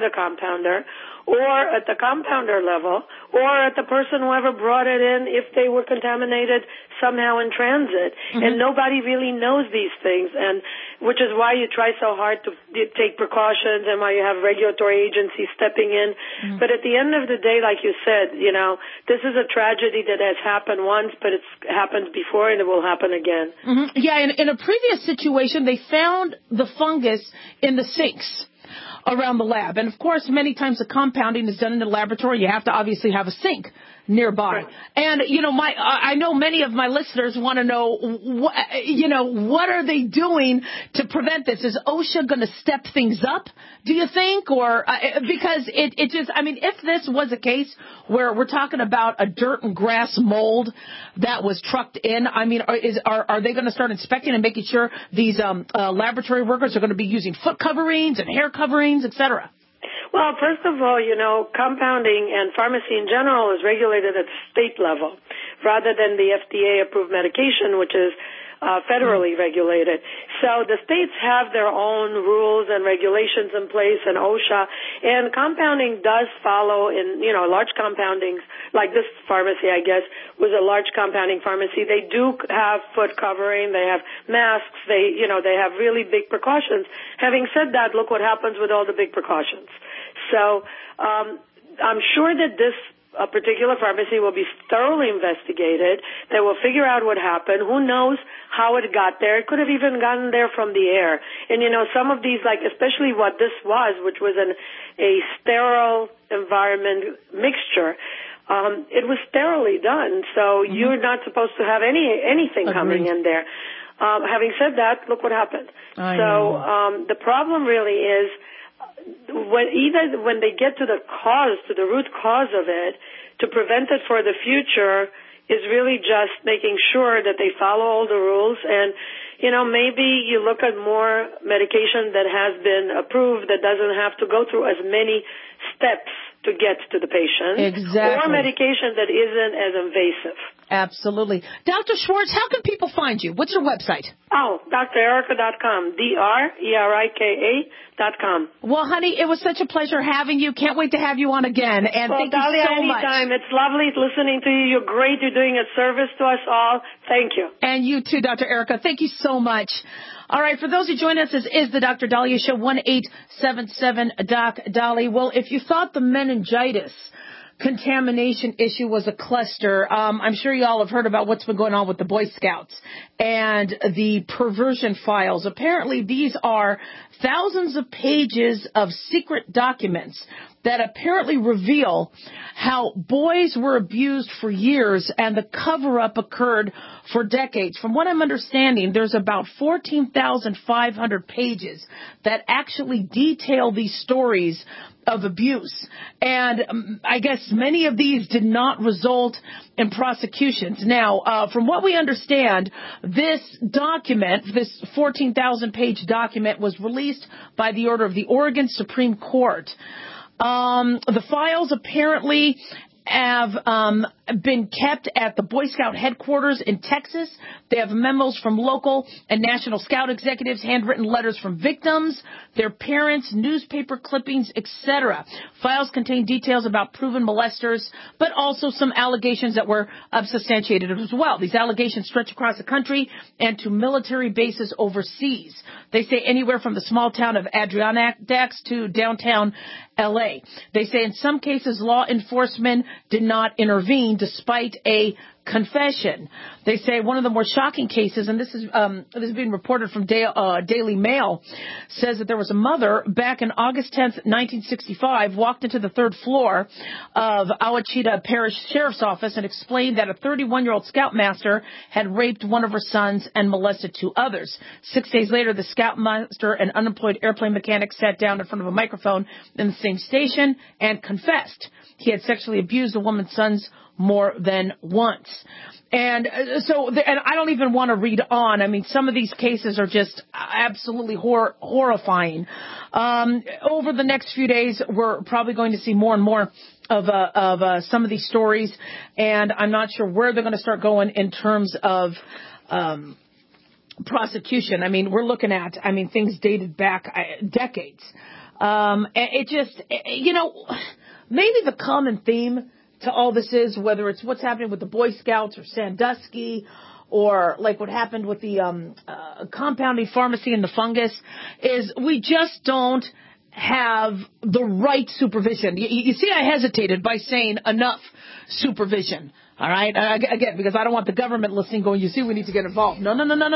or at the compounder level, or at the person whoever brought it in if they were contaminated somehow in transit. Mm-hmm. And nobody really knows these things, and which is why you try so hard to take precautions and why you have regulatory agencies stepping in. Mm-hmm. But at the end of the day, like you said, this is a tragedy that has happened once, but it's happened before and it will happen again. Mm-hmm. Yeah, in a previous situation, they found the fungus in the sinks around the lab. And, of course, many times the compounding is done in the laboratory. You have to obviously have a sink nearby. Right. And, I know many of my listeners want to know, what are they doing to prevent this? Is OSHA going to step things up, do you think? Or because it just, if this was a case where we're talking about a dirt and grass mold that was trucked in, are they going to start inspecting and making sure these laboratory workers are going to be using foot coverings and hair coverings, et cetera? Well, first of all, compounding and pharmacy in general is regulated at the state level rather than the FDA-approved medication, which is federally regulated. So the states have their own rules and regulations in place, and OSHA, and compounding does follow in, large compoundings, like this pharmacy, I guess, was a large compounding pharmacy. They do have foot covering, they have masks, they have really big precautions. Having said that, look what happens with all the big precautions. So I'm sure that this particular pharmacy will be thoroughly investigated. They will figure out what happened. Who knows how it got there? It could have even gotten there from the air. And, some of these, especially what this was, which was a sterile environment mixture, it was sterilely done. So you're not supposed to have anything coming in there. Having said that, look what happened. The problem really is, when they get to the root cause of it, to prevent it for the future is really just making sure that they follow all the rules. And, maybe you look at more medication that has been approved that doesn't have to go through as many steps to get to the patient. Exactly. Or medication that isn't as invasive. Absolutely. Dr. Schwartz, how can people find you? What's your website? Oh, drerica.com. DRERIKA.com. Well, honey, it was such a pleasure having you. Can't wait to have you on again. And thank Dahlia, you so much. anytime. It's lovely listening to you. You're great. You're doing a service to us all. Thank you. And you too, Dr. Erica. Thank you so much. All right, for those who join us, this is the Dr. Dahlia Show, 1-877-DOC-DOLLY. Well, if you thought the meningitis contamination issue was a cluster, I'm sure you all have heard about what's been going on with the Boy Scouts and the perversion files. Apparently, these are thousands of pages of secret documents that apparently reveal how boys were abused for years and the cover-up occurred for decades. From what I'm understanding, there's about 14,500 pages that actually detail these stories of abuse. And I guess many of these did not result in prosecutions. Now, from what we understand, this document, this 14,000-page document, was released by the order of the Oregon Supreme Court. The files apparently have been kept at the Boy Scout headquarters in Texas. They have memos from local and national Scout executives, handwritten letters from victims, their parents, newspaper clippings, etc. Files contain details about proven molesters, but also some allegations that were substantiated as well. These allegations stretch across the country and to military bases overseas. They say anywhere from the small town of Adirondack to downtown L.A. They say in some cases law enforcement did not intervene despite a confession. They say one of the more shocking cases, and this is being reported from Daily Mail, says that there was a mother back in August 10th, 1965, walked into the third floor of Ouachita Parish Sheriff's Office and explained that a 31-year-old scoutmaster had raped one of her sons and molested two others. 6 days later, the scoutmaster, an unemployed airplane mechanic, sat down in front of a microphone in the same station and confessed he had sexually abused the woman's sons more than once. And and I don't even want to read on. I mean, some of these cases are just absolutely horrifying. Over the next few days, we're probably going to see more and more of some of these stories, and I'm not sure where they're going to start going in terms of prosecution. I mean, we're looking at, things dated back decades. It just, maybe the common theme to all this is, whether it's what's happening with the Boy Scouts or Sandusky or like what happened with the compounding pharmacy and the fungus, is we just don't have the right supervision. You see, I hesitated by saying enough supervision. All right. Again, because I don't want the government listening going, you see, we need to get involved. No.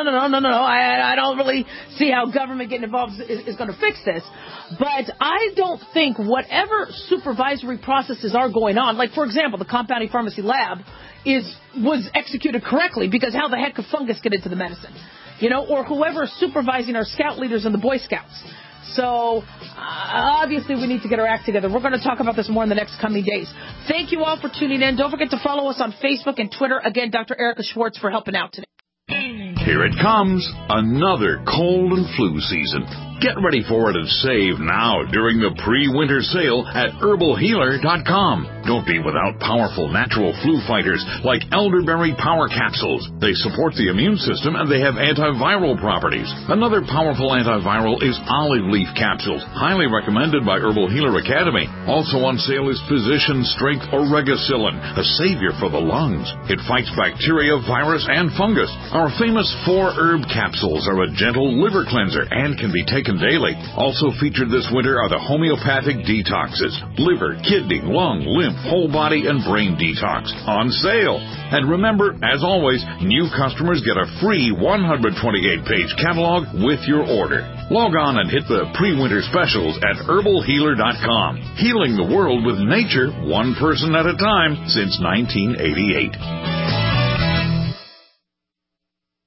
I don't really see how government getting involved is going to fix this. But I don't think whatever supervisory processes are going on, like, for example, the compounding pharmacy lab was executed correctly, because how the heck could fungus get into the medicine? Or whoever is supervising our scout leaders and the Boy Scouts. So, obviously, we need to get our act together. We're going to talk about this more in the next coming days. Thank you all for tuning in. Don't forget to follow us on Facebook and Twitter. Again, Dr. Erica Schwartz for helping out today. Here it comes, another cold and flu season. Get ready for it and save now during the pre-winter sale at herbalhealer.com. Don't be without powerful natural flu fighters like elderberry power capsules. They support the immune system and they have antiviral properties. Another powerful antiviral is olive leaf capsules, highly recommended by Herbal Healer Academy. Also on sale is Physician Strength Oregacillin, a savior for the lungs. It fights bacteria, virus, and fungus. Our famous 4-herb capsules are a gentle liver cleanser and can be taken daily. Also featured this winter are the homeopathic detoxes, liver, kidney, lung, lymph, whole body, and brain detox, on sale. And remember, as always, new customers get a free 128-page catalog with your order. Log on and hit the pre-winter specials at herbalhealer.com. Healing the world with nature, one person at a time, since 1988.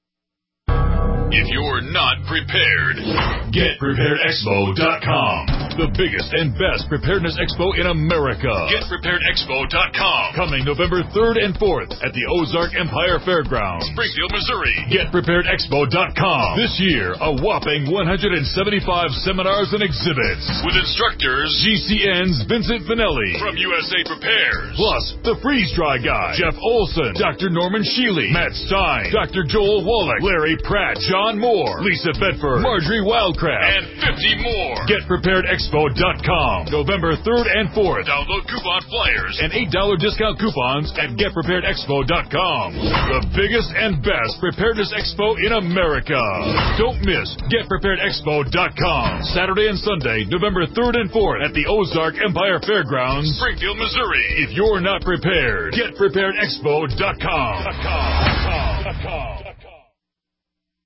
If you're not prepared, GetPreparedExpo.com. The biggest and best preparedness expo in America. GetPreparedExpo.com. Coming November 3rd and 4th at the Ozark Empire Fairgrounds, Springfield, Missouri. GetPreparedExpo.com. This year, a whopping 175 seminars and exhibits with instructors GCN's Vincent Vanelli from USA Prepares, plus the freeze-dry guy Jeff Olson, Dr. Norman Shealy, Matt Stein, Dr. Joel Wallach, Larry Pratt, John Moore, Lisa Bedford, Marjorie Wildcraft, and 50 more. GetPreparedExpo.com. November 3rd and 4th. Download coupon flyers and $8 discount coupons at GetPreparedExpo.com. The biggest and best preparedness expo in America. Don't miss GetPreparedExpo.com. Saturday and Sunday, November 3rd and 4th at the Ozark Empire Fairgrounds, Springfield, Missouri. If you're not prepared, GetPreparedExpo.com.